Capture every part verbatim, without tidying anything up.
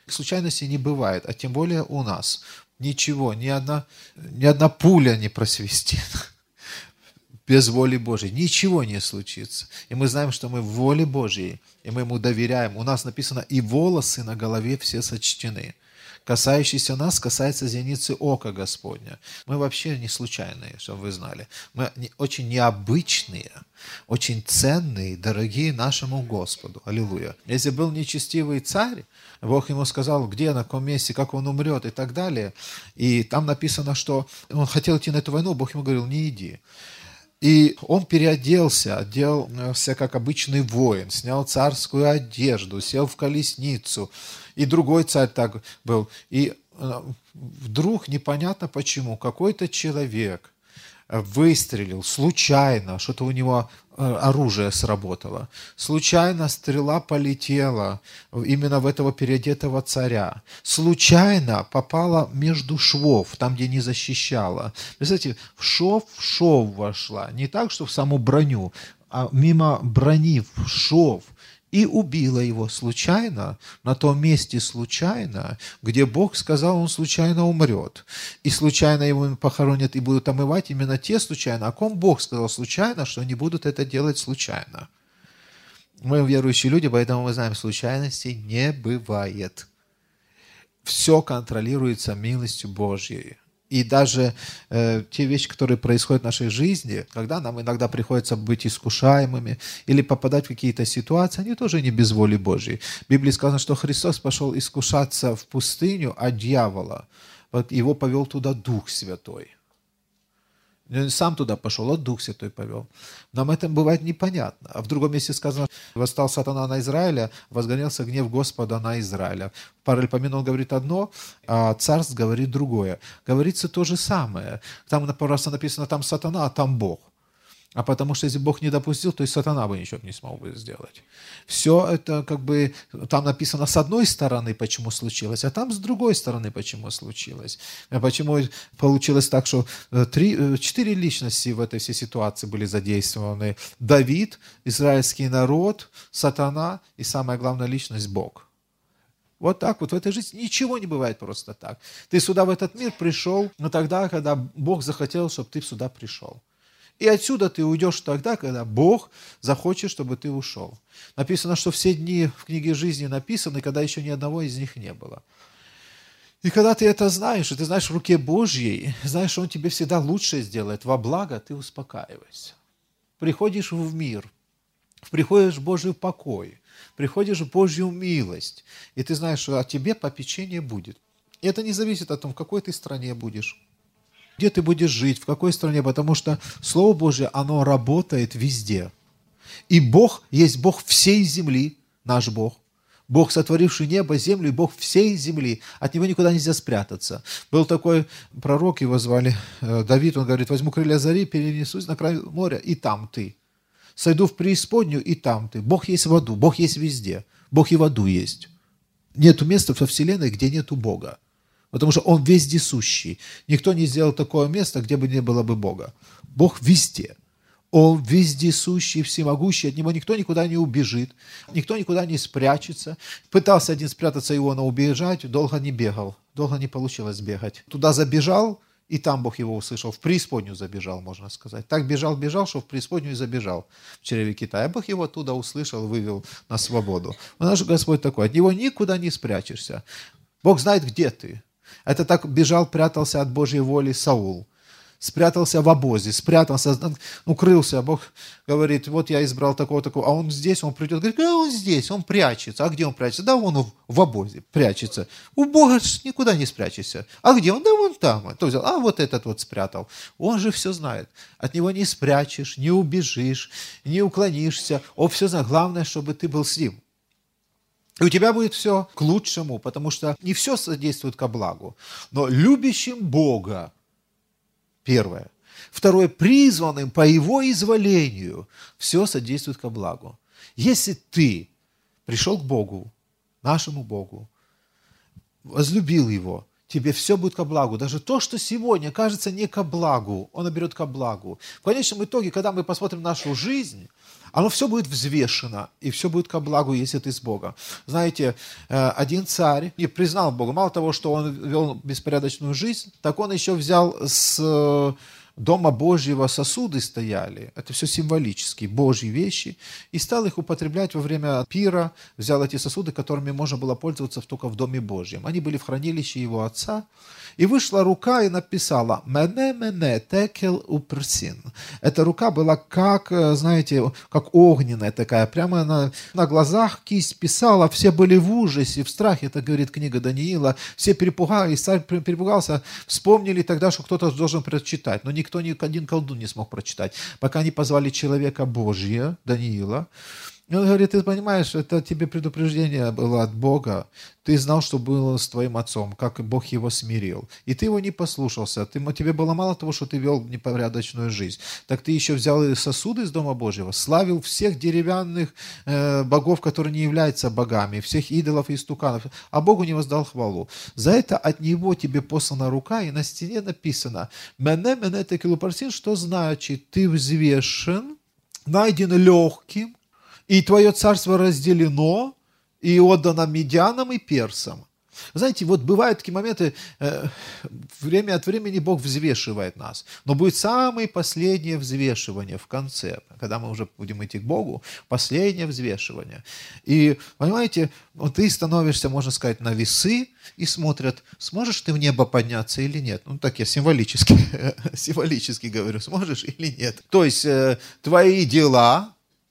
Случайностей не бывает, а тем более у нас. Ничего, ни одна, ни одна пуля не просвистит без воли Божьей. Ничего не случится. И мы знаем, что мы в воле Божьей, и мы Ему доверяем. У нас написано, и волосы на голове все сочтены. Касающийся нас, касается зеницы ока Господня. Мы вообще не случайные, чтобы вы знали. Мы очень необычные, очень ценные, дорогие нашему Господу. Аллилуйя. Если был нечестивый царь, Бог ему сказал, где, на каком месте, как он умрет и так далее. И там написано, что он хотел идти на эту войну, Бог ему говорил, не иди. И он переоделся, оделся как обычный воин, снял царскую одежду, сел в колесницу. И другой царь так был. И вдруг, непонятно почему, какой-то человек выстрелил случайно, что-то у него оружие сработало. Случайно стрела полетела именно в этого переодетого царя. Случайно попала между швов, там, где не защищала. Представляете, в шов в шов вошла. Не так, что в саму броню, а мимо брони в шов. И убила его случайно, на том месте случайно, где Бог сказал, он случайно умрет. И случайно его похоронят и будут омывать именно те случайно, о ком Бог сказал случайно, что они будут это делать случайно. Мы верующие люди, поэтому мы знаем, случайностей не бывает. Все контролируется милостью Божьей. И даже э, те вещи, которые происходят в нашей жизни, когда нам иногда приходится быть искушаемыми или попадать в какие-то ситуации, они тоже не без воли Божьей. В Библии сказано, что Христос пошел искушаться в пустыню от дьявола. Вот его повел туда Дух Святой. Он сам туда пошел, а Дух Святой повел. Нам это бывает непонятно. А в другом месте сказано, восстал сатана на Израиля, возгонялся гнев Господа на Израиля. Паралипоменон говорит одно, а царств говорит другое. Говорится то же самое. Там просто написано, там сатана, а там Бог. А потому что если Бог не допустил, то и сатана бы ничего не смог бы сделать. Все это как бы, там написано с одной стороны, почему случилось, а там с другой стороны, почему случилось. Почему получилось так, что три, четыре личности в этой всей ситуации были задействованы. Давид, израильский народ, сатана и самая главная личность Бог. Вот так вот в этой жизни ничего не бывает просто так. Ты сюда в этот мир пришел, но тогда, когда Бог захотел, чтобы ты сюда пришел. И отсюда ты уйдешь тогда, когда Бог захочет, чтобы ты ушел. Написано, что все дни в книге жизни написаны, когда еще ни одного из них не было. И когда ты это знаешь, и ты знаешь в руке Божьей, знаешь, что Он тебе всегда лучшее сделает, во благо, ты успокаивайся. Приходишь в мир, приходишь в Божий покой, приходишь в Божью милость, и ты знаешь, что о тебе попечение будет. И это не зависит от того, в какой ты стране будешь, где ты будешь жить, в какой стране, потому что Слово Божье, оно работает везде. И Бог есть Бог всей земли, наш Бог. Бог, сотворивший небо, землю, и Бог всей земли. От Него никуда нельзя спрятаться. Был такой пророк, его звали Давид, он говорит, возьму крылья зари, перенесусь на край моря, и там ты. Сойду в преисподнюю, и там ты. Бог есть в аду, Бог есть везде. Бог и в аду есть. Нету места во Вселенной, где нету Бога. Потому что Он вездесущий. Никто не сделал такое место, где бы не было бы Бога. Бог везде. Он вездесущий, всемогущий. От Него никто никуда не убежит. Никто никуда не спрячется. Пытался один спрятаться, Иона убежать, долго не бегал. Долго не получилось бегать. Туда забежал, и там Бог его услышал. В преисподнюю забежал, можно сказать. Так бежал, бежал, что в преисподнюю и забежал в чреве Китая. Бог его оттуда услышал, вывел на свободу. Наш Господь такой. От Него никуда не спрячешься. Бог знает, где ты. Это так бежал, прятался от Божьей воли Саул. Спрятался в обозе, спрятался, укрылся. Бог говорит, вот я избрал такого-такого. А он здесь, он придет, говорит, а он здесь, он прячется. А где он прячется? Да он в обозе прячется. У Бога никуда не спрячешься. А где он? Да вон там. Кто взял? А вот этот вот спрятал. Он же все знает. От него не спрячешь, не убежишь, не уклонишься. Он все знает. Главное, чтобы ты был с ним. И у тебя будет все к лучшему, потому что не все содействует ко благу. Но любящим Бога, первое. Второе, призванным по Его изволению, все содействует ко благу. Если ты пришел к Богу, нашему Богу, возлюбил Его, тебе все будет ко благу. Даже то, что сегодня кажется не ко благу, оно берет ко благу. В конечном итоге, когда мы посмотрим нашу жизнь, оно все будет взвешено, и все будет ко благу, если ты с Богом. Знаете, один царь не признал Бога. Мало того, что он вел беспорядочную жизнь, так он еще взял с Дома Божьего сосуды стояли, это все символические, Божьи вещи, и стал их употреблять во время пира, взял эти сосуды, которыми можно было пользоваться только в Доме Божьем. Они были в хранилище его отца, и вышла рука и написала «Мене, мене, текел уперсин». Эта рука была как, знаете, как огненная такая, прямо на, на глазах кисть писала, все были в ужасе, в страхе, это говорит книга Даниила, все перепугались, царь перепугался, вспомнили тогда, что кто-то должен прочитать, но никто, ни один колдун не смог прочитать, пока не позвали человека Божия, Даниила. И он говорит, ты понимаешь, это тебе предупреждение было от Бога, ты знал, что было с твоим отцом, как Бог его смирил, и ты его не послушался, ты, тебе было мало того, что ты вел непорядочную жизнь, так ты еще взял и сосуды из Дома Божьего, славил всех деревянных э, богов, которые не являются богами, всех идолов и истуканов, а Богу не воздал хвалу. За это от него тебе послана рука, и на стене написано «Мене, мене текел уперсин», что значит, ты взвешен, найден легким, и твое царство разделено и отдано медянам и персам. Знаете, вот бывают такие моменты, э, время от времени Бог взвешивает нас, но будет самое последнее взвешивание в конце, когда мы уже будем идти к Богу, последнее взвешивание. И, понимаете, вот ты становишься, можно сказать, на весы и смотрят, сможешь ты в небо подняться или нет. Ну, так я символически, символически говорю, сможешь или нет. То есть, э, твои дела,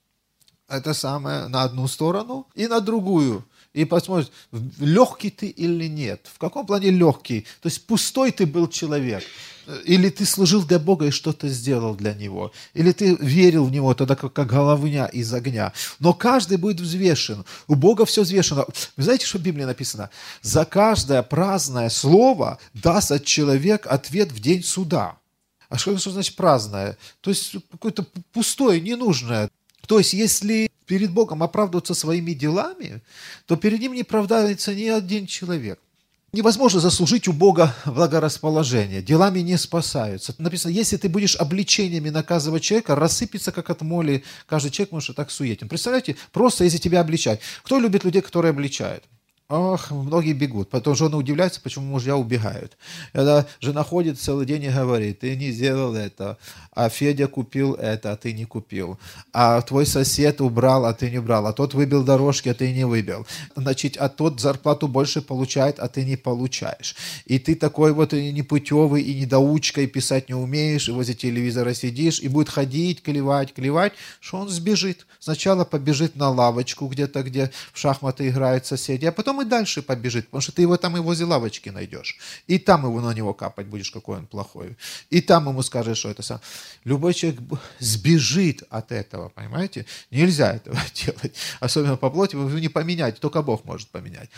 это самое, на одну сторону и на другую. И посмотришь, легкий ты или нет. В каком плане легкий? То есть пустой ты был человек. Или ты служил для Бога и что-то сделал для Него. Или ты верил в Него, тогда как, как головня из огня. Но каждый будет взвешен. У Бога все взвешено. Вы знаете, что в Библии написано? За каждое праздное слово даст от человек ответ в день суда. А что, что значит праздное? То есть какое-то пустое, ненужное. То есть, если перед Богом оправдываться своими делами, то перед Ним не оправдается ни один человек. Невозможно заслужить у Бога благорасположение. Делами не спасаются. Написано, если ты будешь обличениями наказывать человека, рассыпется, как от моли, каждый человек, может, так суетен. Представляете, просто если тебя обличать. Кто любит людей, которые обличают? Ох, многие бегут. Потом жены удивляются, почему мужья убегают. Когда жена ходит целый день и говорит, ты не сделал это, а Федя купил это, а ты не купил. А твой сосед убрал, а ты не убрал. А тот выбил дорожки, а ты не выбил. Значит, а тот зарплату больше получает, а ты не получаешь. И ты такой вот и непутевый, и недоучка, и писать не умеешь, и возле телевизора сидишь, и будет ходить, клевать, клевать, что он сбежит. Сначала побежит на лавочку где-то, где в шахматы играют соседи, а потом и дальше побежит, потому что ты его там и возле лавочки найдешь. И там его на него капать будешь, какой он плохой. И там ему скажешь, что это сам. Любой человек сбежит от этого, понимаете? Нельзя этого делать. Особенно по плоти, вы не поменяете, только Бог может поменять.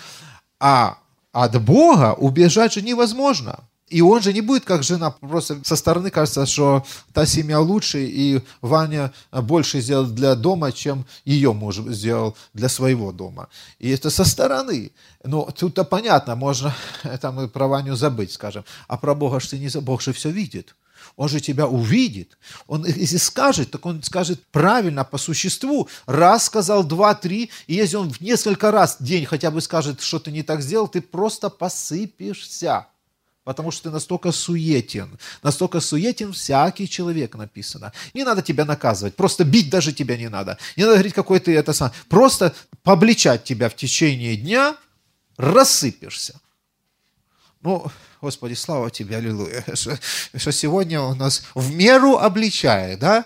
А от Бога убежать же невозможно. И он же не будет, как жена, просто со стороны кажется, что та семья лучше, и Ваня больше сделал для дома, чем ее муж сделал для своего дома. И это со стороны. Но тут-то понятно, можно там и про Ваню забыть, скажем. А про Бога же ты не забудь, Бог же все видит. Он же тебя увидит. Он, если скажет, так он скажет правильно, по существу. Раз сказал, два, три. И если он в несколько раз в день хотя бы скажет, что ты не так сделал, ты просто посыпешься. Потому что ты настолько суетен. Настолько суетен всякий человек, написано. Не надо тебя наказывать. Просто бить даже тебя не надо. Не надо говорить, какой ты это сам. Просто пообличать тебя в течение дня, рассыпешься. Ну, Господи, слава Тебе, аллилуйя. Что, что сегодня у нас в меру обличает, да?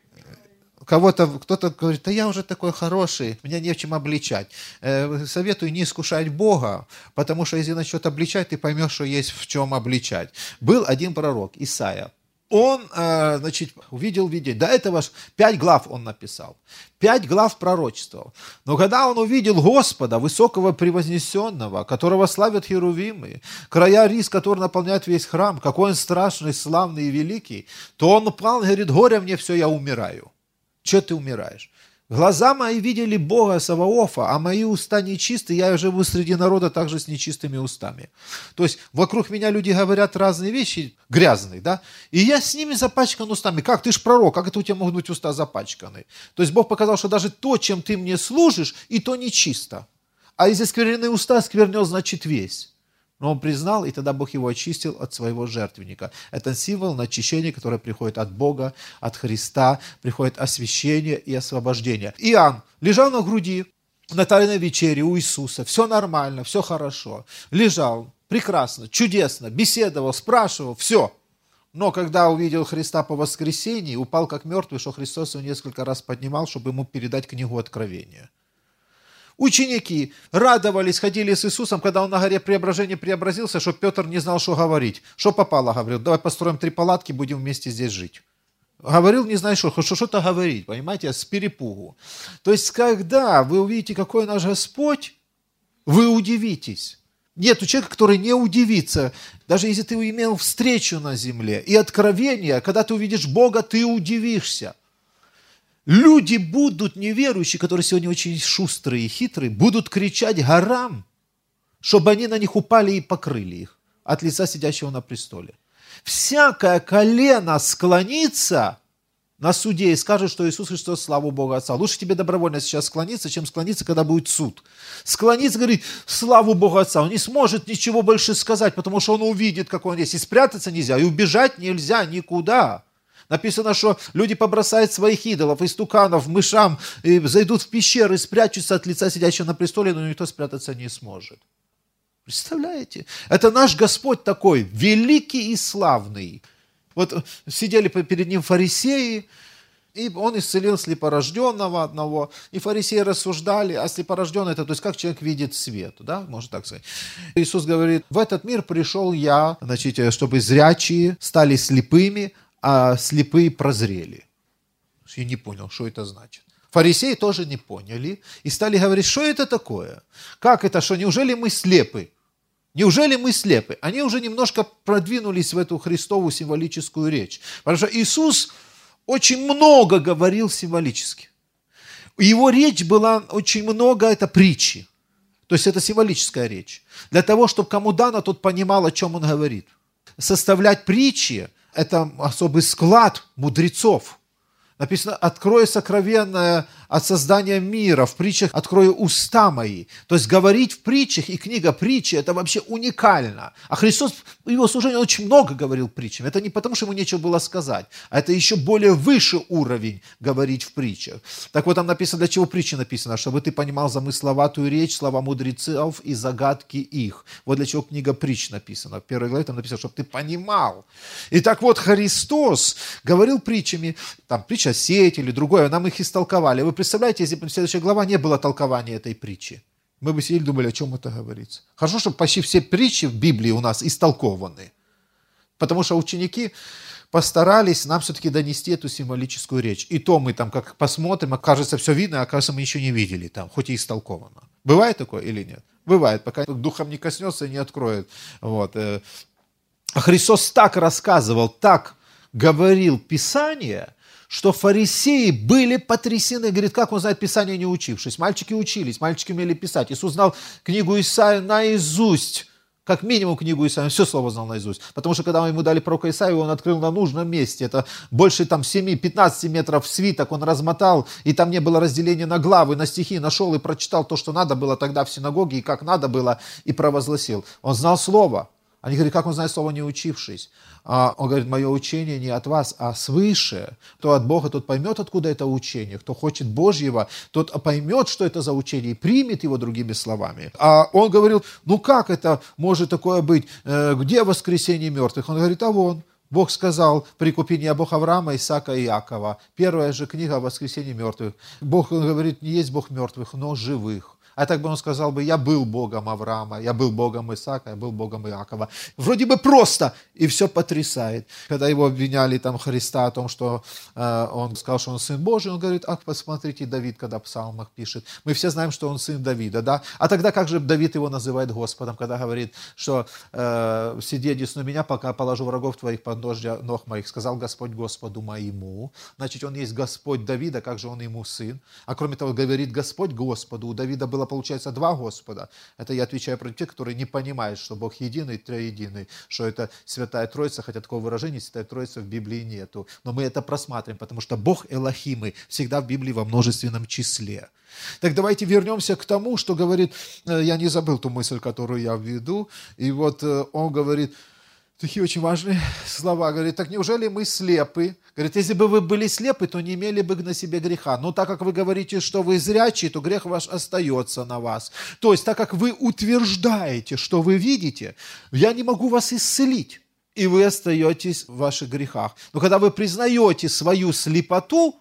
Кого-то, кто-то говорит, да я уже такой хороший, меня не в чем обличать. Э, советую не искушать Бога, потому что если начнет обличать, ты поймешь, что есть в чем обличать. Был один пророк, Исаия. Он, э, значит, увидел видение. До этого пять глав он написал. Пять глав пророчествовал. Но когда он увидел Господа, высокого превознесенного, которого славят херувимы, края рис, который наполняет весь храм, какой он страшный, славный и великий, то он упал и говорит, горе мне все, я умираю. Че ты умираешь? Глаза мои видели Бога Саваофа, а мои уста нечисты, я живу среди народа также с нечистыми устами. То есть вокруг меня люди говорят разные вещи, грязные, да, и я с ними запачкан устами. Как, ты ж пророк, как это у тебя могут быть уста запачканы? То есть Бог показал, что даже то, чем ты мне служишь, и то нечисто. А если сквернены уста, сквернен, значит, весь. Но он признал, и тогда Бог его очистил от своего жертвенника. Это символ на очищение, которое приходит от Бога, от Христа, приходит освящение и освобождение. Иоанн лежал на груди на Тайной вечере у Иисуса. Все нормально, все хорошо. Лежал прекрасно, чудесно, беседовал, спрашивал, все. Но когда увидел Христа по воскресении, упал как мертвый, что Христос его несколько раз поднимал, чтобы ему передать книгу Откровения. Ученики радовались, ходили с Иисусом, когда он на горе Преображения преобразился, что Петр не знал, что говорить. Что попало, говорил, давай построим три палатки, будем вместе здесь жить. Говорил, не знаю, что, что что-то говорить, понимаете, с перепугу. То есть, когда вы увидите, какой наш Господь, вы удивитесь. Нет человека, который не удивится, даже если ты имел встречу на земле и откровение, когда ты увидишь Бога, ты удивишься. Люди будут неверующие, которые сегодня очень шустрые и хитрые, будут кричать горам, чтобы они на них упали и покрыли их от лица сидящего на престоле. Всякое колено склонится на суде и скажет, что Иисус Христос, славу Бога Отца. Лучше тебе добровольно сейчас склониться, чем склониться, когда будет суд. Склониться, говорит, славу Бога Отца. Он не сможет ничего больше сказать, потому что он увидит, какой он есть. И спрятаться нельзя, и убежать нельзя никуда. Написано, что люди побросают своих идолов, истуканов, мышам, и зайдут в пещеры, спрячутся от лица сидящего на престоле, но никто спрятаться не сможет. Представляете? Это наш Господь такой, великий и славный. Вот сидели перед ним фарисеи, и он исцелил слепорожденного одного, и фарисеи рассуждали, а слепорожденный это, то есть как человек видит свет, да, можно так сказать. Иисус говорит, в этот мир пришел я, значит, чтобы зрячие стали слепыми, а слепые прозрели. Я не понял, что это значит. Фарисеи тоже не поняли и стали говорить, что это такое? Как это, что неужели мы слепы? Неужели мы слепы? Они уже немножко продвинулись в эту Христову символическую речь. Потому что Иисус очень много говорил символически. Его речь была очень много, это притчи. То есть это символическая речь. Для того, чтобы кому дано, тот понимал, о чем он говорит. Составлять притчи – это особый склад мудрецов. Написано, открою сокровенное от создания мира, в притчах открою уста мои. То есть говорить в притчах, и книга притчи, это вообще уникально. А Христос в его служении очень много говорил притчами. Это не потому, что ему нечего было сказать, а это еще более выше уровень говорить в притчах. Так вот, там написано, для чего притчи написано, чтобы ты понимал замысловатую речь, слова мудрецов и загадки их. Вот для чего книга притч написана. В первой главе там написано, чтобы ты понимал. И так вот, Христос говорил притчами, там притча сеять или другое, нам их истолковали. Вы представляете, если бы следующая глава не было толкования этой притчи? Мы бы сидели и думали, о чем это говорится. Хорошо, что почти все притчи в Библии у нас истолкованы. Потому что ученики постарались нам все-таки донести эту символическую речь. И то мы там как посмотрим, окажется все видно, а окажется мы еще не видели там, хоть и истолковано. Бывает такое или нет? Бывает, пока духом не коснется и не откроет. Вот. А Христос так рассказывал, так говорил Писание, что фарисеи были потрясены. Говорит, как он знает Писание, не учившись? Мальчики учились, мальчики умели писать. Иисус знал книгу Исаию наизусть. Как минимум книгу Исаию, он все слово знал наизусть. Потому что когда ему дали пророка Исаию, он открыл на нужном месте. Это больше там семь-пятнадцать метров свиток он размотал, и там не было разделения на главы, на стихи. Нашел и прочитал то, что надо было тогда в синагоге, и как надо было, и провозгласил. Он знал слово. Они говорят, как он знает слово, не учившись? А он говорит, мое учение не от вас, а свыше. Кто от Бога, тот поймет, откуда это учение. Кто хочет Божьего, тот поймет, что это за учение, и примет его другими словами. А он говорил, ну как это может такое быть? Где воскресение мертвых? Он говорит, а вон. Бог сказал, прикупи не Бог Авраама, Исаака и Иакова. Первая же книга о воскресении мертвых. Бог говорит, не есть Бог мертвых, но живых. А так бы он сказал бы, я был Богом Авраама, я был Богом Исаака, я был Богом Иакова. Вроде бы просто, и все потрясает. Когда его обвиняли там Христа о том, что э, он сказал, что он сын Божий, он говорит, ах, посмотрите, Давид, когда в псалмах пишет. Мы все знаем, что он сын Давида, да? А тогда как же Давид его называет Господом, когда говорит, что э, сиди одесну меня, пока положу врагов твоих под ножья ног моих, сказал Господь Господу моему. Значит, он есть Господь Давида, как же он ему сын? А кроме того, говорит Господь Господу. У Давида было, получается, два Господа. Это я отвечаю против тех, которые не понимают, что Бог единый, троединый, что это Святая Троица, хотя такого выражения Святая Троица в Библии нету. Но мы это просматриваем, потому что Бог Элохимый всегда в Библии во множественном числе. Так давайте вернемся к тому, что говорит, я не забыл ту мысль, которую я введу, и вот он говорит, такие очень важные слова. Говорит, так неужели мы слепы? Говорит, если бы вы были слепы, то не имели бы на себе греха. Но так как вы говорите, что вы зрячие, то грех ваш остается на вас. То есть, так как вы утверждаете, что вы видите, я не могу вас исцелить. И вы остаетесь в ваших грехах. Но когда вы признаете свою слепоту,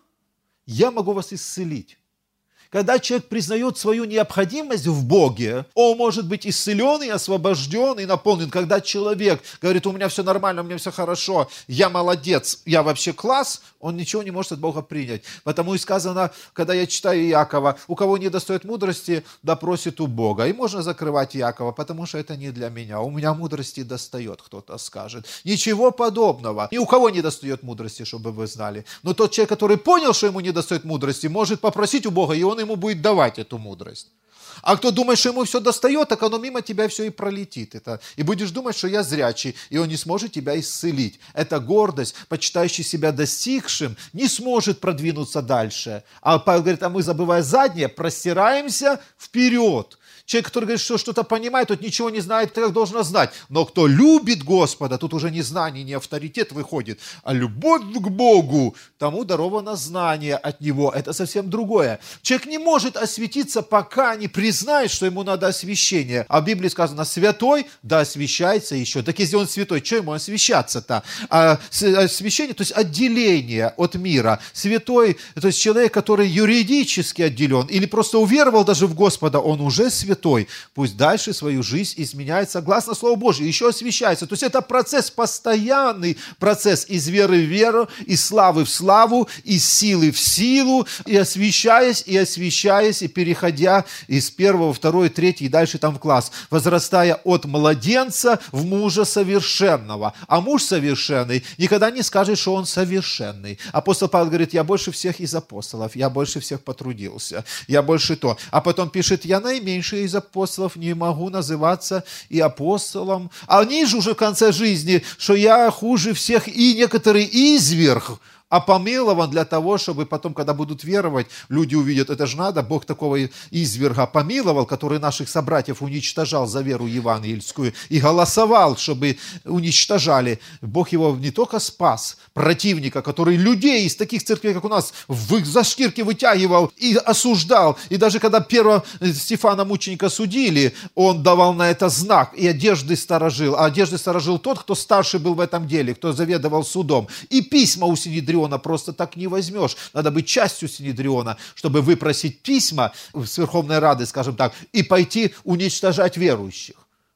я могу вас исцелить. Когда человек признает свою необходимость в Боге, он может быть исцелен и освобожден и наполнен. Когда человек говорит, у меня все нормально, у меня все хорошо, я молодец, я вообще класс, он ничего не может от Бога принять. Потому и сказано, когда я читаю Иакова, у кого не достает мудрости, да просит у Бога. И можно закрывать Иакова, потому что это не для меня. У меня мудрости достает, кто-то скажет. Ничего подобного. Ни у кого не достает мудрости, чтобы вы знали. Но тот человек, который понял, что ему не достает мудрости, может попросить у Бога, и он ему будет давать эту мудрость. А кто думает, что ему все достает, так оно мимо тебя все и пролетит. Это. И будешь думать, что я зрячий, и он не сможет тебя исцелить. Это гордость, почитающий себя достигшим, не сможет продвинуться дальше. А Павел говорит, а мы, забывая заднее, простираемся вперед. Человек, который говорит, что что-то понимает, тот ничего не знает, как должен знать. Но кто любит Господа, тут уже не знание, не авторитет выходит, а любовь к Богу, тому даровано знание от Него. Это совсем другое. Человек не может осветиться, пока не признает, что ему надо освящение. А в Библии сказано, святой, да освящается еще. Так если он святой, что ему освящаться-то? А освящение, то есть отделение от мира. Святой, то есть человек, который юридически отделен, или просто уверовал даже в Господа, он уже святой. Пусть дальше свою жизнь изменяет согласно Слову Божьему, еще освящается. То есть это процесс, постоянный процесс из веры в веру, из славы в славу, из силы в силу, и освящаясь, и освящаясь, и переходя из первого, второго, третьего и дальше там в класс, возрастая от младенца в мужа совершенного. А муж совершенный никогда не скажет, что он совершенный. Апостол Павел говорит, я больше всех из апостолов, я больше всех потрудился, я больше то. А потом пишет, я наименьший из апостолов, не могу называться и апостолом. А ниже уже в конце жизни, что я хуже всех и некоторый изверг, а помилован для того, чтобы потом, когда будут веровать, люди увидят, это же надо, Бог такого изверга помиловал, который наших собратьев уничтожал за веру евангельскую и голосовал, чтобы уничтожали. Бог его не только спас, противника, который людей из таких церквей, как у нас, в, за шкирки вытягивал и осуждал. И даже когда первого Стефана мученика судили, он давал на это знак и одежды сторожил. А одежды сторожил тот, кто старше был в этом деле, кто заведовал судом. И письма у Синедриона просто так не возьмешь. Надо быть частью Синедриона, чтобы выпросить письма с Верховной Рады, скажем так, и пойти уничтожать верующих.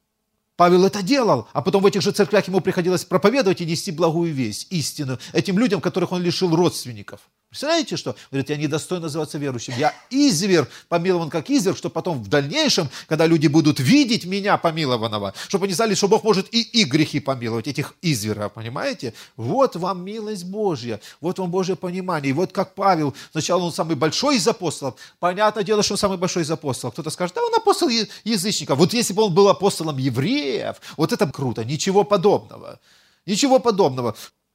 Павел это делал, а потом в этих же церквях ему приходилось проповедовать и нести благую весть, истину, этим людям, которых он лишил родственников. Представляете, что? Говорит, я недостоин называться верующим. Я изверг, помилован как изверг, что потом в дальнейшем, когда люди будут видеть меня помилованного, чтобы они знали, что Бог может и их грехи помиловать, этих извергов, понимаете? Вот вам милость Божья, вот вам Божье понимание. И вот как Павел, сначала он самый большой из апостолов, понятное дело, что он самый большой из апостолов. Кто-то скажет, да он апостол язычников. Вот если бы он был апостолом евреев, вот это круто, ничего подобного. Ничего подобного.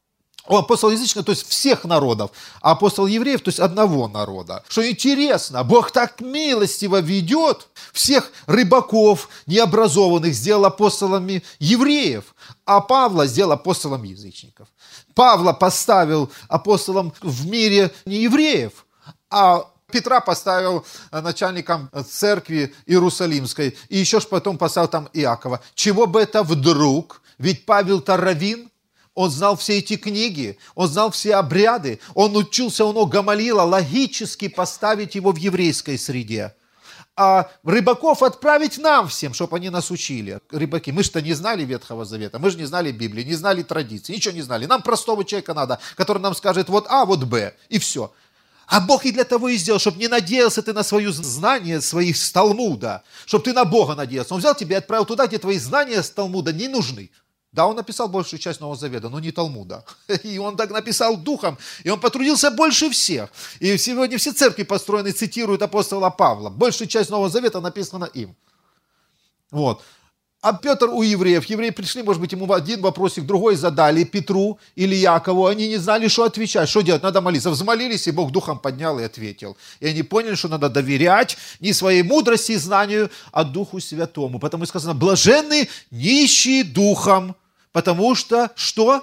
Он апостол язычников, то есть всех народов, а апостол евреев, то есть одного народа. Что интересно, Бог так милостиво ведет, всех рыбаков необразованных сделал апостолами евреев, а Павла сделал апостолом язычников. Павла поставил апостолом в мире неевреев, а Петра поставил начальником церкви Иерусалимской, и еще ж потом поставил там Иакова. Чего бы это вдруг? Ведь Павел-то раввин. Он знал все эти книги, он знал все обряды, он учился у ног Гамалиила логически поставить его в еврейской среде. а рыбаков отправить нам всем, чтобы они нас учили. Рыбаки, мы же-то не знали Ветхого Завета, мы же не знали Библии, не знали традиций, ничего не знали. Нам простого человека надо, который нам скажет вот А, вот Б, и все. А Бог и для того и сделал, чтобы не надеялся ты на свое знание своих с Талмуда, чтобы ты на Бога надеялся. Он взял тебя и отправил туда, где твои знания с Талмуда не нужны. Да, он написал большую часть Нового Завета, но не Талмуда. И он так написал духом, и он потрудился больше всех. И сегодня все церкви построены, цитируют апостола Павла. Большая часть Нового Завета написана им. Вот. А Петр у евреев, евреи пришли, может быть, ему один вопросик, другой задали, Петру или Якову, они не знали, что отвечать, что делать, надо молиться. Взмолились, и Бог духом поднял и ответил. И они поняли, что надо доверять не своей мудрости и знанию, а Духу Святому. Потому сказано, блаженны нищие духом, потому что, что?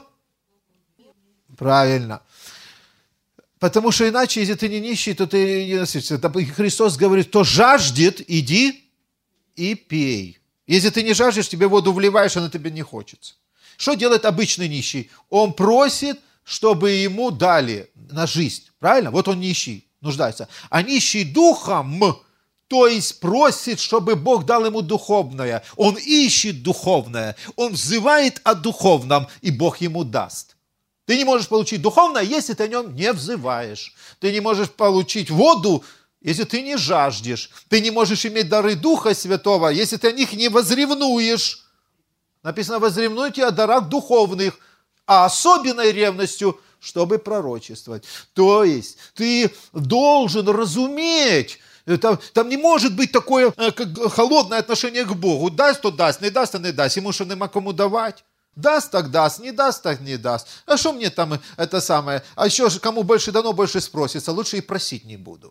Правильно. Потому что иначе, если ты не нищий, то ты не насытишься. Христос говорит, кто жаждет, иди и пей. Если ты не жаждешь, тебе воду вливаешь, она тебе не хочется. Что делает обычный нищий? Он просит, чтобы ему дали на жизнь. Правильно? Вот он нищий, нуждается. А нищий духом, то есть просит, чтобы Бог дал ему духовное. Он ищет духовное. Он взывает о духовном, и Бог ему даст. Ты не можешь получить духовное, если ты о нем не взываешь. Ты не можешь получить воду, если ты не жаждешь. Ты не можешь иметь дары Духа Святого, если ты о них не возревнуешь. Написано, возревнуйте о дарах духовных, а особенной ревностью, чтобы пророчествовать. То есть, ты должен разуметь, там, там не может быть такое как холодное отношение к Богу. Даст, то даст, не даст, то не даст. Ему что, нема кому давать? Даст, так даст, не даст, так не даст. А что мне там это самое? А еще кому больше дано, больше спросится. Лучше и просить не буду.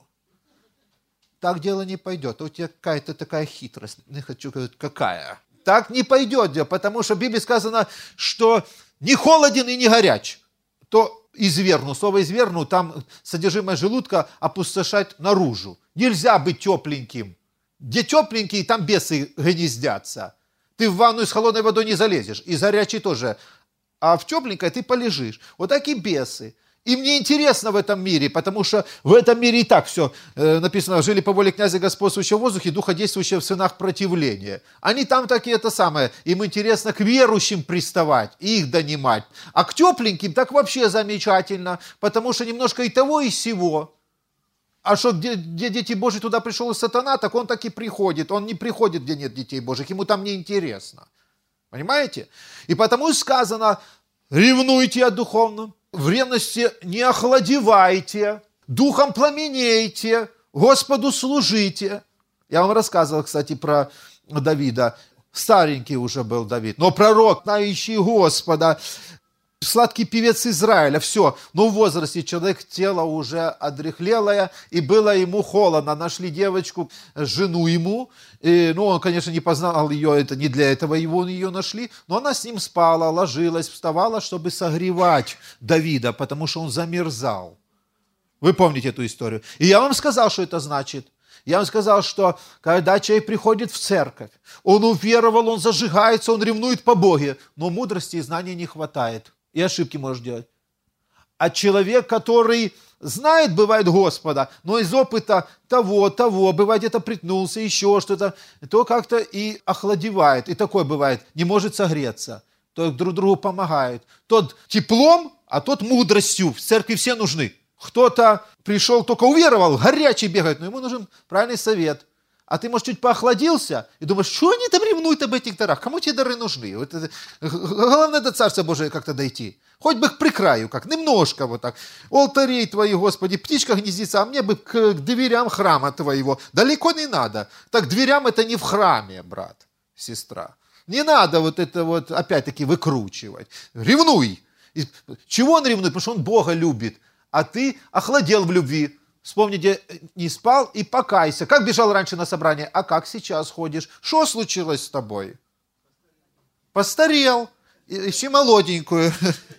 Так дело не пойдет. У тебя какая-то такая хитрость. Не хочу говорить, какая. Так не пойдет, потому что в Библии сказано, что не холоден и не горяч. То изверну. Слово изверну, там содержимое желудка опустошать наружу. Нельзя быть тепленьким. Где тепленький, там бесы гнездятся. Ты в ванную с холодной водой не залезешь. И горячей тоже. А в тепленькой ты полежишь. Вот так и бесы. И мне интересно в этом мире, потому что в этом мире и так все э, написано, жили по воле князя господствующего в воздухе, духа действующего в сынах противления. Они там такие это самое. Им интересно к верующим приставать, и их донимать. А к тепленьким так вообще замечательно, потому что немножко и того, и сего. А что, где, где дети Божьи, туда пришел и сатана, так он так и приходит. Он не приходит, где нет детей Божьих, ему там не интересно. Понимаете? И потому сказано, ревнуйте о духовном. В ревности не охладевайте, духом пламенейте, Господу служите. Я вам рассказывал, кстати, про Давида. Старенький уже был Давид, но пророк, знающий Господа, сладкий певец Израиля, все. Но в возрасте человек, тело уже одряхлелое, и было ему холодно. Нашли девочку, жену ему. И, ну, он, конечно, не познал ее, это не для этого его ее нашли, но она с ним спала, ложилась, вставала, чтобы согревать Давида, потому что он замерзал. Вы помните эту историю? И я вам сказал, что это значит. Я вам сказал, что когда человек приходит в церковь, он уверовал, он зажигается, он ревнует по Боге, но мудрости и знания не хватает. И ошибки может делать. А человек, который знает, бывает, Господа, но из опыта того, того, бывает, где-то притнулся, еще что-то, то как-то и охладевает. И такое бывает, не может согреться. То друг другу помогает. Тот теплом, а тот мудростью. В церкви все нужны. Кто-то пришел, только уверовал, горячий бегает, но ему нужен правильный совет. А ты, может, чуть поохладился и думаешь, что они там ревнуют об этих дарах? Кому тебе дары нужны? Вот это, главное до Царства Божия как-то дойти. Хоть бы к прикраю, как немножко вот так. Алтарей твои, Господи, птичка гнездится, а мне бы к, к дверям храма твоего. Далеко не надо. Так дверям это не в храме, брат, сестра. Не надо вот это вот опять-таки выкручивать. Ревнуй. И чего он ревнует? Потому что он Бога любит. А ты охладел в любви. Вспомни, где не спал, и покайся. Как бежал раньше на собрание, а как сейчас ходишь? Что случилось с тобой? Постарел. Ищи молоденькую.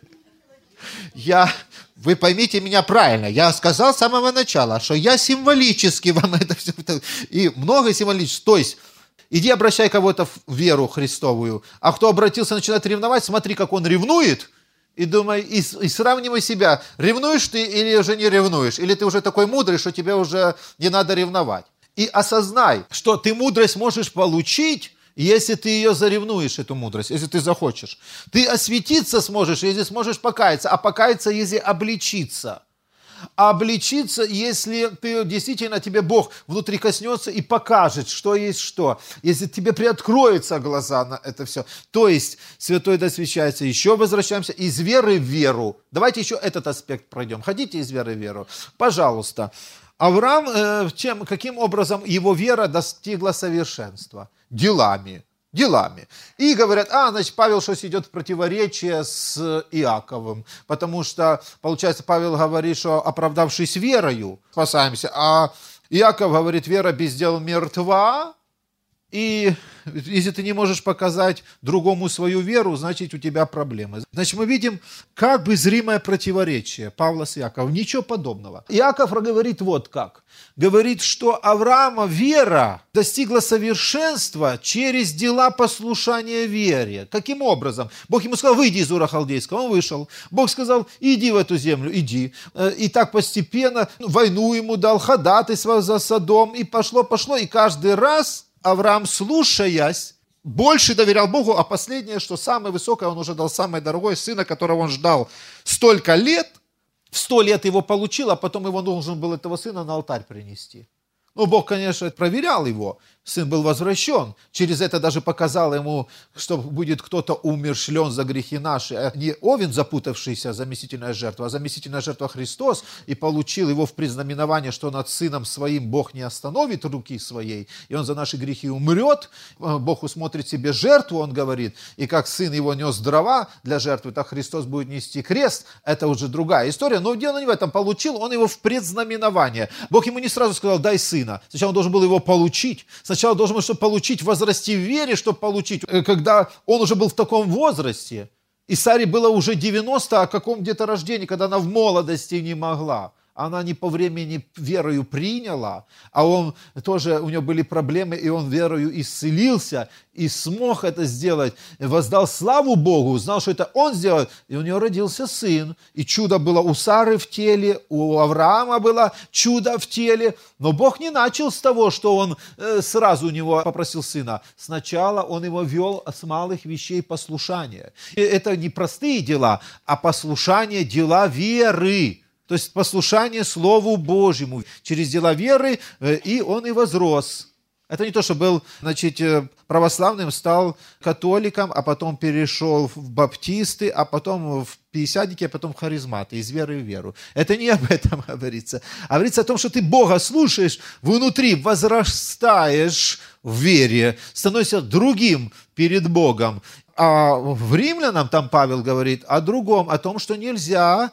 Я, вы поймите меня правильно, я сказал с самого начала, что я символически вам это все, и много символически. То есть, иди обращай кого-то в веру Христовую, а кто обратился, начинает ревновать, смотри, как он ревнует, и думай, и, и сравнивай себя, ревнуешь ты или уже не ревнуешь, или ты уже такой мудрый, что тебе уже не надо ревновать. И осознай, что ты мудрость можешь получить, если ты ее заревнуешь, эту мудрость, если ты захочешь. Ты осветиться сможешь, если сможешь покаяться, а покаяться, если обличиться. А обличиться, если ты действительно, тебе Бог внутри коснется и покажет, что есть что. Если тебе приоткроются глаза на это все. То есть, святой да освящается. Еще возвращаемся из веры в веру. Давайте еще этот аспект пройдем. Хотите из веры в веру? Пожалуйста. Авраам, э, чем, каким образом его вера достигла совершенства? Делами. Делами. И говорят, а, значит, Павел что идет в противоречие с Иаковым, потому что, получается, Павел говорит, что оправдавшись верою, спасаемся, а Иаков говорит, вера без дел мертва, и если ты не можешь показать другому свою веру, значит, у тебя проблемы. Значит, мы видим как бы зримое противоречие Павла с Иаковом. Ничего подобного. Иаков говорит вот как. Говорит, что Авраама вера достигла совершенства через дела послушания вере. Каким образом? Бог ему сказал, выйди из Ура Халдейского. Он вышел. Бог сказал, иди в эту землю, иди. И так постепенно войну ему дал, ходатайство за Содом. И пошло, пошло. И каждый раз Авраам, слушаясь, больше доверял Богу, а последнее, что самое высокое, он уже дал самое дорогое, сына, которого он ждал столько лет, в сто лет его получил, а потом его должен был этого сына на алтарь принести. Ну, Бог, конечно, проверял его, сын был возвращен, через это даже показал ему, что будет кто-то умерщвлен за грехи наши, а не Овен, запутавшийся, заместительная жертва, а заместительная жертва Христос, и получил его в признаменование, что над сыном своим Бог не остановит руки своей, и он за наши грехи умрет, Бог усмотрит себе жертву, он говорит, и как сын его нес дрова для жертвы, так Христос будет нести крест, это уже другая история, но дело не в этом, получил он его в предзнаменование. Бог ему не сразу сказал, дай сына. Сначала он должен был его получить. Сначала должен был, чтобы получить, возрасти в вере, чтобы получить. Когда он уже был в таком возрасте, и Саре было уже девяносто, о каком где-то рождении, когда она в молодости не могла. Она не по времени верою приняла, а он тоже, у него были проблемы, и он верою исцелился, и смог это сделать, воздал славу Богу, знал, что это он сделает, и у него родился сын, и чудо было у Сары в теле, у Авраама было чудо в теле, но Бог не начал с того, что он сразу у него попросил сына, сначала он его вел с малых вещей послушания. И это не простые дела, а послушание, дела веры. То есть послушание Слову Божьему через дела веры, и он и возрос. Это не то, что был, значит, православным, стал католиком, а потом перешел в баптисты, а потом в пятидесятники, а потом в харизматы, из веры в веру. Это не об этом говорится. А говорится о том, что ты Бога слушаешь, внутри возрастаешь в вере, становишься другим перед Богом. А в Римлянам там Павел говорит о другом, о том, что нельзя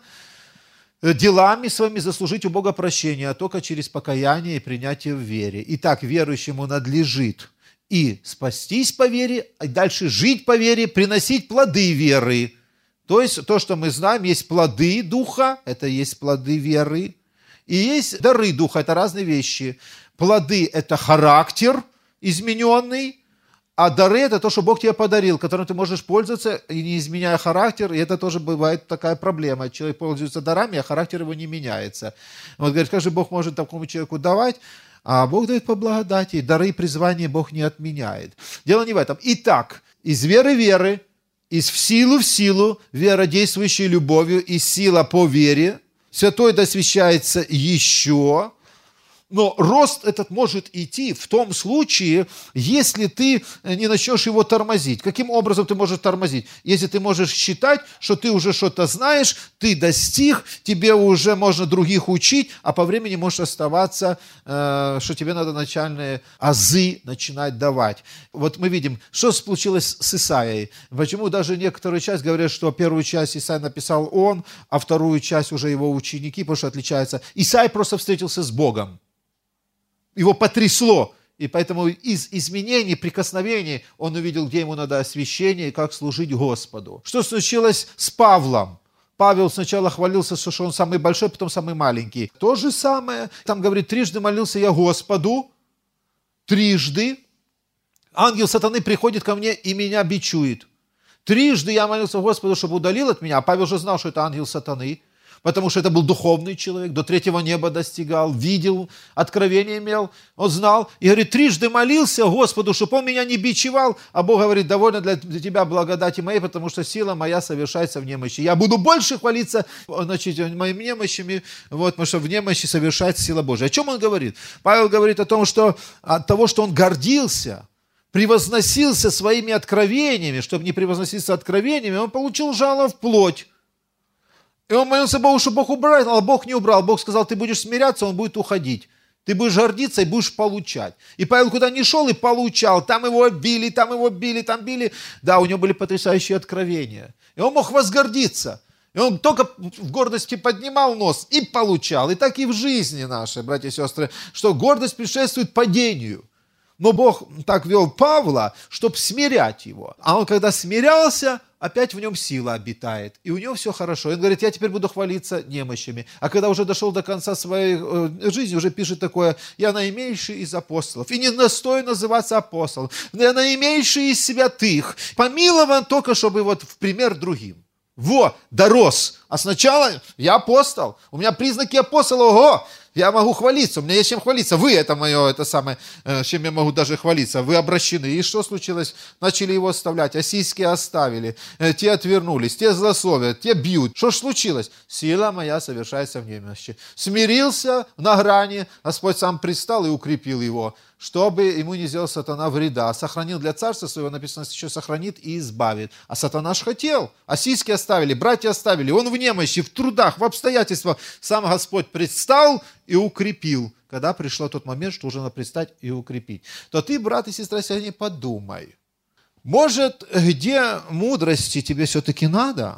делами своими заслужить у Бога прощения, а только через покаяние и принятие в вере. Итак, верующему надлежит и спастись по вере, и дальше жить по вере, приносить плоды веры. То есть то, что мы знаем, есть плоды Духа, это есть плоды веры, и есть дары Духа, это разные вещи. Плоды – это характер измененный, а дары – это то, что Бог тебе подарил, которым ты можешь пользоваться, и не изменяя характер, и это тоже бывает такая проблема. Человек пользуется дарами, а характер его не меняется. Вот говорит, как же Бог может такому человеку давать? А Бог дает по благодати, дары и призвания Бог не отменяет. Дело не в этом. Итак, из веры в веры, из в силу в силу, вера, действующая любовью, и сила по вере, святой досвящается еще. Но рост этот может идти в том случае, если ты не начнешь его тормозить. Каким образом ты можешь тормозить? Если ты можешь считать, что ты уже что-то знаешь, ты достиг, тебе уже можно других учить, а по времени можешь оставаться, э, что тебе надо начальные азы начинать давать. Вот мы видим, что случилось с Исаией. Почему даже некоторую часть говорят, что первую часть Исаия написал он, а вторую часть уже его ученики, потому что отличается. Исаия просто встретился с Богом. Его потрясло, и поэтому из изменений, прикосновений он увидел, где ему надо освящение и как служить Господу. Что случилось с Павлом? Павел сначала хвалился, что он самый большой, потом самый маленький. То же самое, там говорит, трижды молился я Господу, трижды. Ангел сатаны приходит ко мне и меня бичует. Трижды я молился Господу, чтобы удалил от меня, а Павел уже знал, что это ангел сатаны. потому что это был духовный человек, до третьего неба достигал, видел, откровение имел, он знал. И говорит, трижды молился Господу, чтобы он меня не бичевал, а Бог говорит, довольно для тебя благодати моей, потому что сила моя совершается в немощи. Я буду больше хвалиться, значит, моими немощами, вот, потому что в немощи совершается сила Божия. О чем он говорит? Павел говорит о том, что от того, что он гордился, превозносился своими откровениями, чтобы не превозноситься откровениями, он получил жало в плоть. И он молился Богу, что Бог убрал, а Бог не убрал. Бог сказал, ты будешь смиряться, он будет уходить. Ты будешь гордиться и будешь получать. И Павел куда ни шел и получал. Там его били, там его били, там били. Да, у него были потрясающие откровения. И он мог возгордиться. И он только в гордости поднимал нос и получал. И так и в жизни нашей, братья и сестры, что гордость предшествует падению. Но Бог так вел Павла, чтобы смирять его. А он, когда смирялся, опять в нем сила обитает. И у него все хорошо. И он говорит, я теперь буду хвалиться немощами. А когда уже дошел до конца своей жизни, уже пишет такое, я наименьший из апостолов. И не достойно называться апостолом. Я наименьший из святых. Помилован только, чтобы вот в пример другим. Во, дорос. А сначала я апостол. У меня признаки апостола. Ого! Я могу хвалиться, у меня есть чем хвалиться. Вы, это мое, это самое, чем я могу даже хвалиться. Вы обращены. И что случилось? Начали его оставлять. Ассийские оставили. Те отвернулись, те злословят, те бьют. Что ж случилось? Сила моя совершается в немощи. Смирился на грани. Господь сам предстал и укрепил его, чтобы ему не сделал сатана вреда. Сохранил для царства своего, написано, еще сохранит и избавит. А сатана ж хотел. Ассийские оставили, братья оставили. Он в немощи, в трудах, в обстоятельствах. Сам Господь предстал и укрепил, когда пришло тот момент, что уже надо предстать и укрепить. То ты, брат и сестра, сегодня подумай. Может, где мудрости тебе все-таки надо?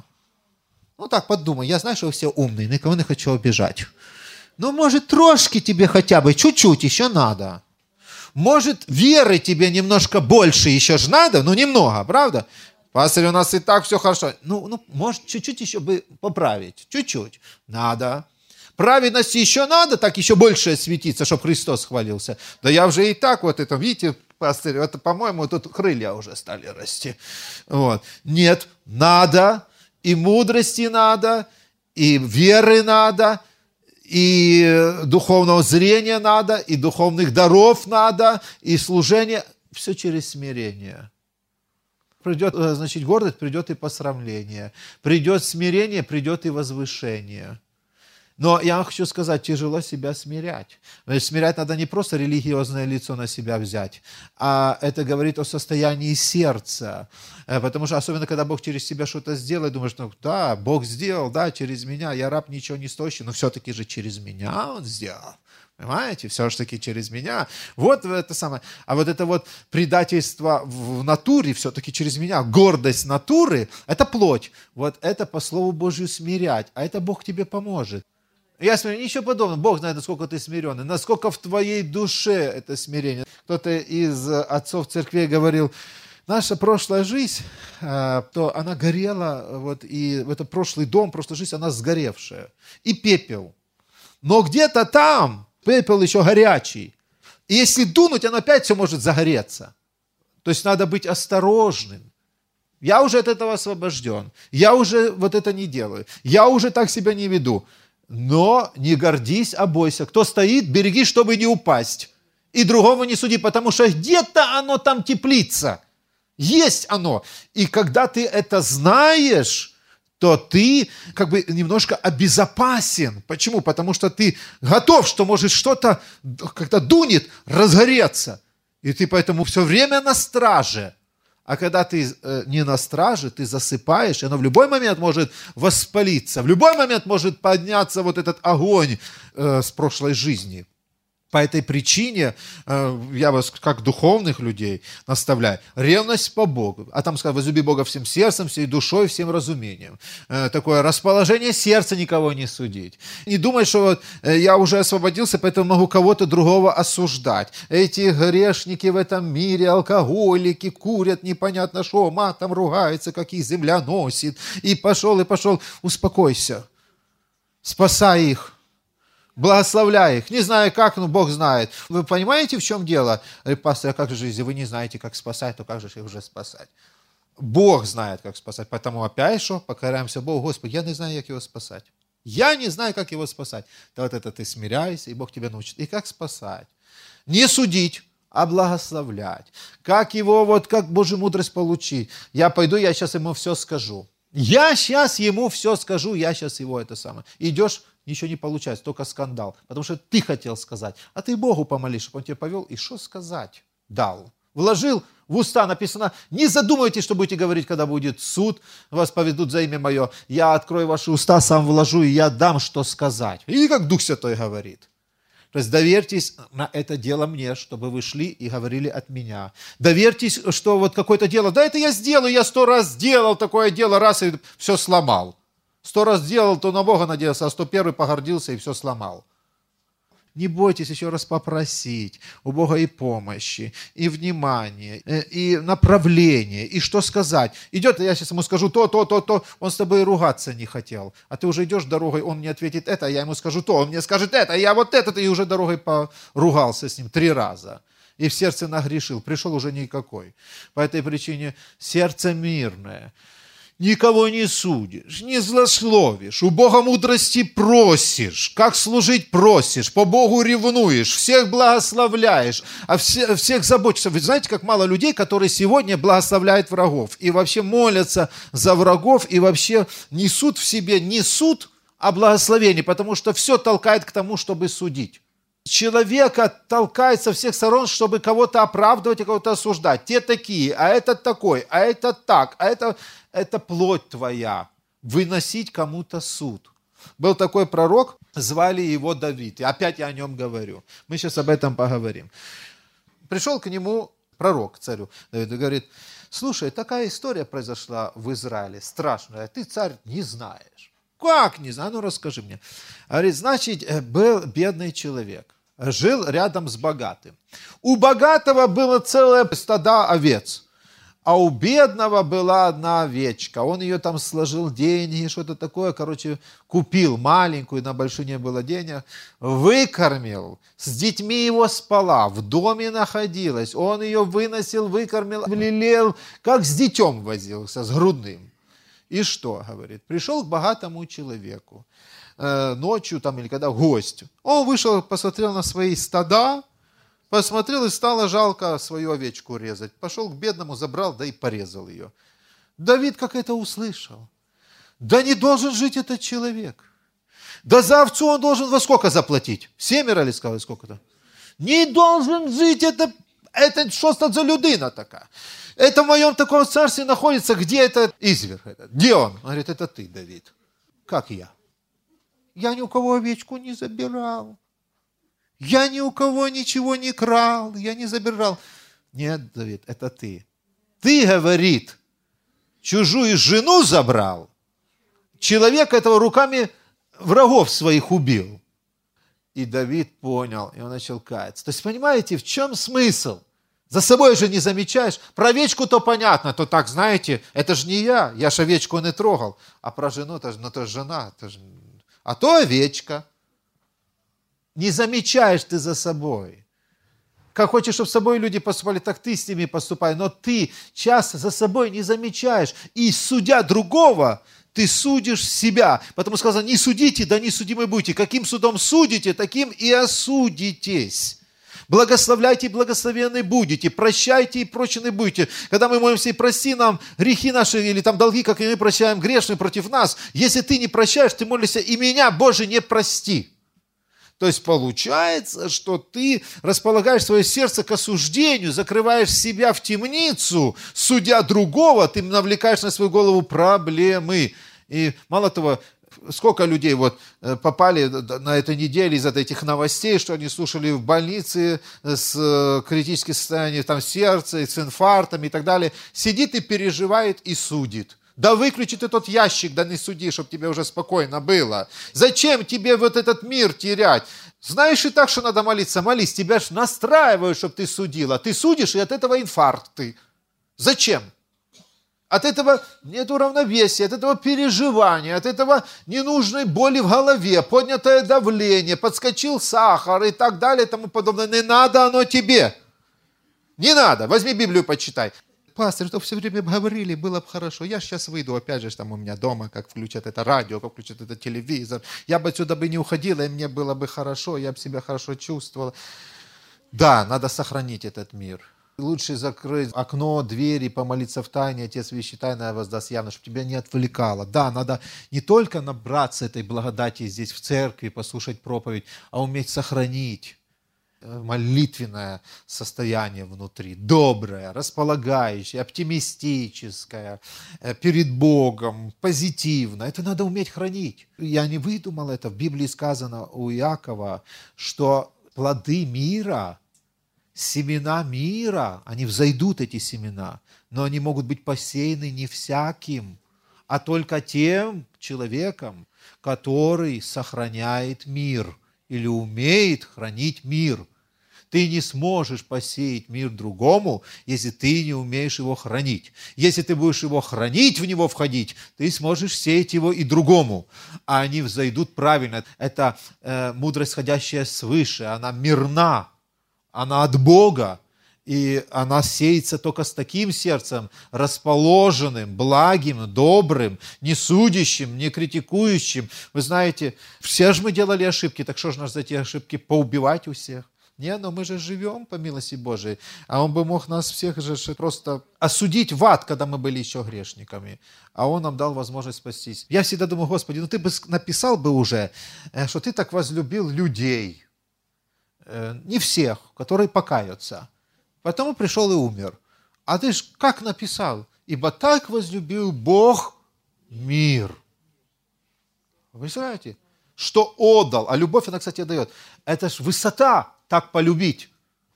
Ну так, подумай. Я знаю, что вы все умные, никого не хочу обижать. Но может, трошки тебе хотя бы, чуть-чуть еще надо. Может, веры тебе немножко больше еще же надо, ну немного, правда? Пастырь, у нас и так все хорошо. Ну, ну может, чуть-чуть еще бы поправить. Чуть-чуть. Надо. Праведности еще надо, так еще больше светиться, чтобы Христос хвалился. Да я уже и так вот это, видите, пастырь, это, по-моему, тут крылья уже стали расти. Вот. Нет, надо, и мудрости надо, и веры надо, и духовного зрения надо, и духовных даров надо, и служение. Все через смирение. Придет, значит, гордость, придет и посрамление. Придет смирение, придет и возвышение. Но я вам хочу сказать, тяжело себя смирять. Значит, смирять надо не просто религиозное лицо на себя взять, а это говорит о состоянии сердца. Потому что особенно, когда Бог через себя что-то сделает, думаешь, ну да, Бог сделал, да, через меня, я раб ничего не стоящий, но все-таки же через меня Он сделал. Понимаете? Все-таки через меня. Вот это самое. А вот это вот предательство в натуре все-таки через меня, гордость натуры, это плоть. Вот это по Слову Божию смирять. А это Бог тебе поможет. Я смотрю, ничего подобного. Бог знает, насколько ты смиренный, насколько в твоей душе это смирение. Кто-то из отцов церкви говорил, наша прошлая жизнь, то она горела, вот, и это прошлый дом, прошлая жизнь, она сгоревшая. И пепел. Но где-то там пепел еще горячий. И если дунуть, оно опять все может загореться. То есть надо быть осторожным. Я уже от этого освобожден. Я уже вот это не делаю. Я уже так себя не веду. Но не гордись, а бойся. Кто стоит, береги, чтобы не упасть. И другого не суди, потому что где-то оно там теплится. Есть оно. И когда ты это знаешь, то ты как бы немножко обезопасен. Почему? Потому что ты готов, что может что-то, когда дунет, разгореться. И ты поэтому все время на страже. А когда ты э, не на страже, ты засыпаешь, и оно в любой момент может воспалиться, в любой момент может подняться вот этот огонь э, с прошлой жизни. По этой причине э, я вас, как духовных людей, наставляю. Ревность по Богу. А там сказано, возлюби Бога всем сердцем, всей душой, всем разумением. Э, такое расположение сердца, никого не судить. Не думай, что вот, э, я уже освободился, поэтому могу кого-то другого осуждать. Эти грешники в этом мире, алкоголики, курят непонятно что, матом ругаются, как их земля носит. И пошел, и пошел. Успокойся. Спасай их. Благословляй их. Не знаю как, но Бог знает. Вы понимаете, в чем дело? Пастор, а как же, если вы не знаете, как спасать, то как же их уже спасать? Бог знает, как спасать. Поэтому опять что? Покараемся Богу. Господи, я не знаю, как его спасать. Я не знаю, как его спасать. Да вот это ты смиряйся, и Бог тебя научит. И как спасать? Не судить, а благословлять. Как его, вот как Божью мудрость получить? Я пойду, я сейчас ему все скажу. Я сейчас ему все скажу, я сейчас его это самое. Идешь, ничего не получается, только скандал. Потому что ты хотел сказать, а ты Богу помолись, чтобы он тебя повел. И что сказать? Дал. Вложил в уста, написано, не задумывайтесь, что будете говорить, когда будет суд, вас поведут за имя мое. Я открою ваши уста, сам вложу, и я дам, что сказать. И как Дух Святой говорит. То есть доверьтесь на это дело мне, чтобы вы шли и говорили от меня. Доверьтесь, что вот какое-то дело, да это я сделаю, я сто раз сделал такое дело, раз и все сломал. Сто раз сделал, то на Бога надеялся, а сто первый погордился и все сломал. Не бойтесь еще раз попросить у Бога и помощи, и внимания, и направления, и что сказать. Идет, я сейчас ему скажу то, то, то, то, он с тобой ругаться не хотел. А ты уже идешь дорогой, он мне ответит это, а я ему скажу то, он мне скажет это, а я вот это, ты уже дорогой поругался с ним три раза. И в сердце нагрешил, пришел уже никакой. По этой причине сердце мирное. Никого не судишь, не злословишь, у Бога мудрости просишь, как служить просишь, по Богу ревнуешь, всех благословляешь, а все, всех заботишься. Вы знаете, как мало людей, которые сегодня благословляют врагов и вообще молятся за врагов и вообще несут в себе не суд, а благословение, потому что все толкает к тому, чтобы судить. Человека толкает со всех сторон, чтобы кого-то оправдывать и кого-то осуждать. Те такие, а этот такой, а это так, а это, это плоть твоя. Выносить кому-то суд. Был такой пророк, звали его Давид. И опять я о нем говорю. Мы сейчас об этом поговорим. Пришел к нему пророк, царю Давид, и говорит, слушай, такая история произошла в Израиле, страшная, а ты, царь, не знаешь. Как не знаю? Ну, расскажи мне. Говорит, значит, был бедный человек. Жил рядом с богатым. У богатого было целое стадо овец, а у бедного была одна овечка. Он ее там сложил деньги, что-то такое, короче, купил маленькую, на большую не было денег, выкормил, с детьми его спала, в доме находилась, он ее выносил, выкормил, лелеял, как с детем возился, с грудным. И что, говорит, пришел к богатому человеку, ночью там или когда гость. Он вышел, посмотрел на свои стада, посмотрел и стало жалко свою овечку резать. Пошел к бедному, забрал, да и порезал ее. Давид как это услышал. Да не должен жить этот человек. Да за овцу он должен во сколько заплатить? Семеро ли сказали сколько-то? Не должен жить, это, это что за людина такая? Это в моем таком царстве находится, где этот изверг? Этот? Где он? Он говорит, это ты, Давид. Как я? Я ни у кого овечку не забирал. Я ни у кого ничего не крал. Я не забирал. Нет, Давид, это ты. Ты, говорит, чужую жену забрал. Человек этого руками врагов своих убил. И Давид понял, и он начал каяться. То есть, понимаете, в чем смысл? За собой же не замечаешь. Про овечку-то понятно, то так, знаете, это же не я. Я ж овечку не трогал. А про жену, это же, ну, это же жена, это же... А то овечка. Не замечаешь ты за собой. Как хочешь, чтобы с собой люди поступали, так ты с ними поступай. Но ты часто за собой не замечаешь. И судя другого, ты судишь себя. Потому сказано, не судите, да не судимы будете. Каким судом судите, таким и осудитесь. Благословляйте и благословенны будете, прощайте и прощены будете. Когда мы молимся, и прости нам грехи наши, или там долги, как и мы прощаем грешные против нас, если ты не прощаешь, ты молишься, и меня, Боже, не прости. То есть получается, что ты располагаешь свое сердце к осуждению, закрываешь себя в темницу, судя другого, ты навлекаешь на свою голову проблемы. И мало того, сколько людей вот попали на этой неделе из-за этих новостей, что они слушали в больнице с критическим состоянием там, сердца, с инфарктом и так далее, сидит и переживает и судит. Да выключи ты тот ящик, да не суди, чтобы тебе уже спокойно было. Зачем тебе вот этот мир терять? Знаешь и так, что надо молиться, молись, тебя же настраивают, чтобы ты судила. Ты судишь, и от этого инфаркты. Зачем? От этого нет равновесия, от этого переживания, от этого ненужной боли в голове, поднятое давление, подскочил сахар и так далее и тому подобное. Не надо оно тебе. Не надо. Возьми Библию, почитай. пастор, то все время говорили, было бы хорошо. Я сейчас выйду, опять же, там у меня дома, как включат это радио, как включат это телевизор. Я бы отсюда бы не уходила, и мне было бы хорошо, я бы себя хорошо чувствовала. Да, надо сохранить этот мир. Лучше закрыть окно, двери, помолиться в тайне, Отец вещи тайное воздаст явно, чтобы тебя не отвлекало. Да, надо не только набраться этой благодати здесь в церкви, послушать проповедь, а уметь сохранить молитвенное состояние внутри, доброе, располагающее, оптимистическое, перед Богом, позитивно. Это надо уметь хранить. Я не выдумал это. В Библии сказано у Иакова, что плоды мира, семена мира, они взойдут, эти семена, но они могут быть посеяны не всяким, а только тем человеком, который сохраняет мир или умеет хранить мир. Ты не сможешь посеять мир другому, если ты не умеешь его хранить. Если ты будешь его хранить, в него входить, ты сможешь сеять его и другому. А они взойдут правильно. Это э, мудрость, сходящая свыше, она мирна, она от Бога. И она сеется только с таким сердцем, расположенным, благим, добрым, не судящим, не критикующим. Вы знаете, все же мы делали ошибки, так что же нас за эти ошибки поубивать у всех? Не, но мы же живем по милости Божией, а Он бы мог нас всех же просто осудить в ад, когда мы были еще грешниками, а Он нам дал возможность спастись. Я всегда думаю, Господи, ну Ты бы написал бы уже, что Ты так возлюбил людей, не всех, которые покаются, потом пришел и умер. А Ты ж как написал? Ибо так возлюбил Бог мир. Вы знаете, что отдал, а любовь она, кстати, дает. Это ж высота. Так полюбить,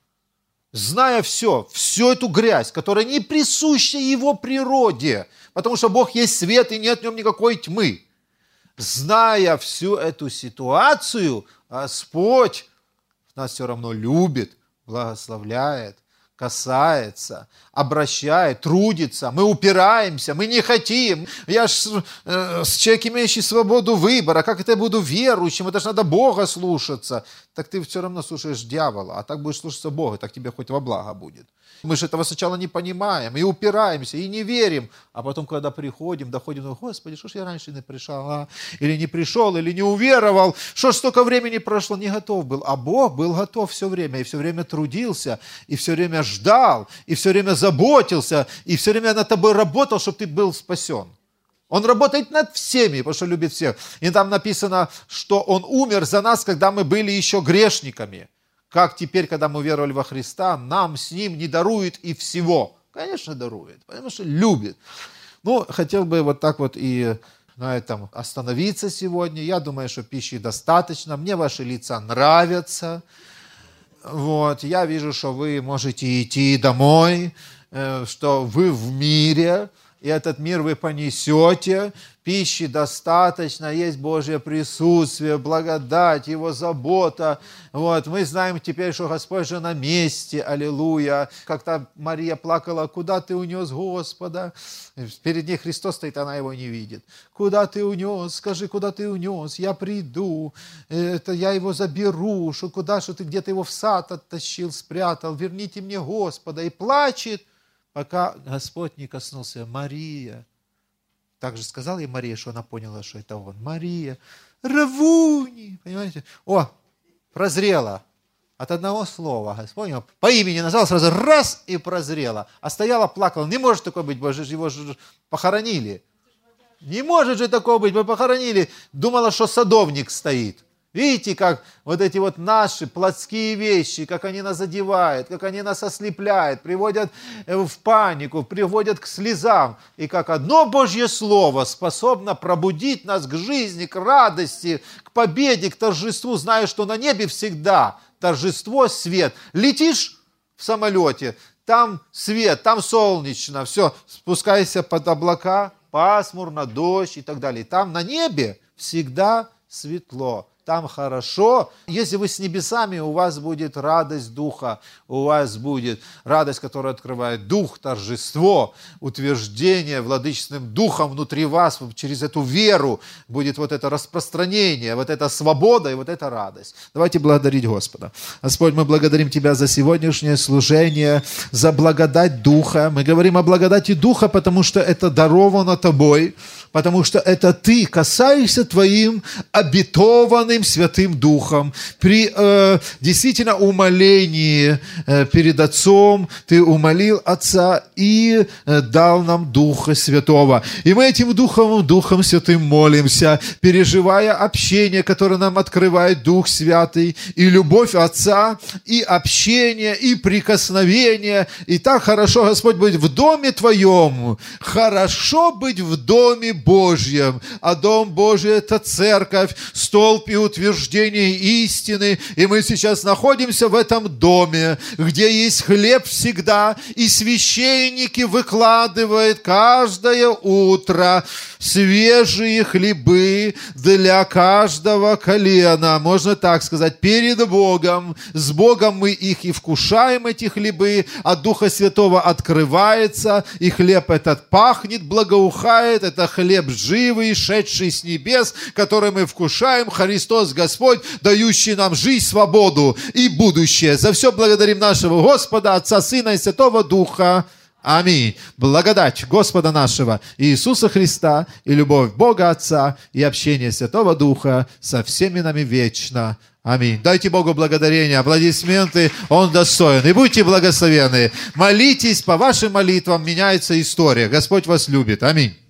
зная все, всю эту грязь, которая не присуща Его природе, потому что Бог есть свет и нет в нем никакой тьмы. Зная всю эту ситуацию, Господь нас все равно любит, благословляет, касается, обращает, трудится. Мы упираемся, мы не хотим. Я ж э, с человек, имеющий свободу выбора, как это я буду верующим? Это ж надо Бога слушаться. Так ты все равно слушаешь дьявола, а так будешь слушаться Бога, так тебе хоть во благо будет. Мы же этого сначала не понимаем, и упираемся, и не верим. А потом, когда приходим, доходим, ну, Господи, что ж я раньше не пришел, а? Или не пришел, или не уверовал, что ж столько времени прошло, не готов был. А Бог был готов все время, и все время трудился, и все время ждал, и все время заботился, и все время над тобой работал, чтобы ты был спасен. Он работает над всеми, потому что любит всех. И там написано, что Он умер за нас, когда мы были еще грешниками. Как теперь, когда мы веровали во Христа, нам с Ним не дарует и всего. Конечно, дарует, потому что любит. Ну, хотел бы вот так вот и на этом остановиться сегодня. Я думаю, что пищи достаточно. Мне ваши лица нравятся. Вот. Я вижу, что вы можете идти домой, что вы в мире, и этот мир вы понесете. Пищи достаточно, есть Божье присутствие, благодать, Его забота. Вот. Мы знаем теперь, что Господь же на месте, аллилуйя. Как-то Мария плакала, куда ты унес Господа? Перед ней Христос стоит, она Его не видит. Куда ты унес? Скажи, куда ты унес? Я приду, это я Его заберу, что куда, что ты где-то Его в сад оттащил, спрятал. Верните мне Господа. И плачет, пока Господь не коснулся. Мария. Также сказал ей Мария, что она поняла, что это Он. Мария, Равуни, понимаете? О, прозрела от одного слова. Господь по имени назвал, сразу раз и прозрела. А стояла, плакала. Не может такое быть, Боже, его же похоронили. Не может же такого быть, мы похоронили. Думала, что садовник стоит. Видите, как вот эти вот наши плотские вещи, как они нас задевают, как они нас ослепляют, приводят в панику, приводят к слезам. И как одно Божье Слово способно пробудить нас к жизни, к радости, к победе, к торжеству, зная, что на небе всегда торжество, свет. Летишь в самолете, там свет, там солнечно, все, спускайся под облака, пасмурно, дождь и так далее. Там на небе всегда светло. там хорошо. Если вы с небесами, у вас будет радость Духа, у вас будет радость, которая открывает Дух, торжество, утверждение владычественным Духом внутри вас, через эту веру будет вот это распространение, вот эта свобода и вот эта радость. Давайте благодарить Господа. Господь, мы благодарим Тебя за сегодняшнее служение, за благодать Духа. Мы говорим о благодати Духа, потому что это даровано Тобой, потому что это Ты касаешься Твоим обетованным Святым Духом. При э, действительно умолении э, перед Отцом Ты умолил Отца и э, дал нам Духа Святого. И мы этим Духом, Духом Святым молимся, переживая общение, которое нам открывает Дух Святый, и любовь Отца, и общение, и прикосновение. И так хорошо, Господь, быть в доме Твоем, хорошо быть в доме Божьем, а дом Божий – это церковь, столб и утверждение истины, и мы сейчас находимся в этом доме, где есть хлеб всегда, и священники выкладывают каждое утро свежие хлебы для каждого колена, можно так сказать, перед Богом. С Богом мы их и вкушаем, эти хлебы, от Духа Святого открывается, и хлеб этот пахнет, благоухает, это хлеб живый, шедший с небес, который мы вкушаем, Христос Господь, дающий нам жизнь, свободу и будущее. За все благодарим нашего Господа, Отца, Сына и Святого Духа. Аминь. Благодать Господа нашего Иисуса Христа и любовь Бога Отца и общение Святого Духа со всеми нами вечно. Аминь. Дайте Богу благодарение, аплодисменты, Он достоин. И будьте благословенны. Молитесь, по вашим молитвам меняется история. Господь вас любит. Аминь.